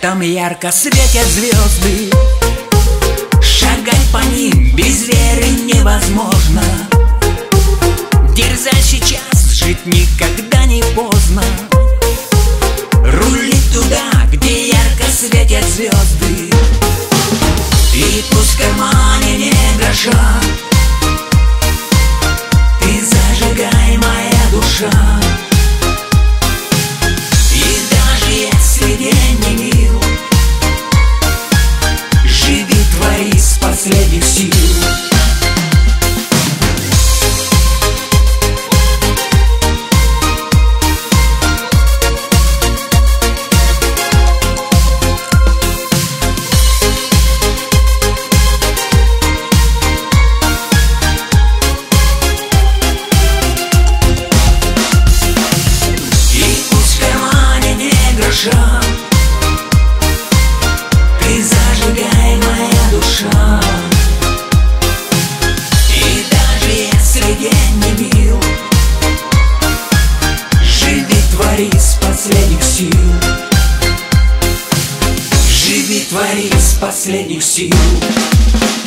Там ярко светят звезды, шагать по ним без веры невозможно. Дерзай сейчас, жить никогда не поздно. Рули туда, где ярко светят звезды, и пусть в кармане не гроша. Ты зажигай, моя душа. И даже если день не мил, живи, твори с последних сил. Ты зажигай, моя душа. И даже если день не мил, живи, твори с последних сил. Живи, твори с последних сил.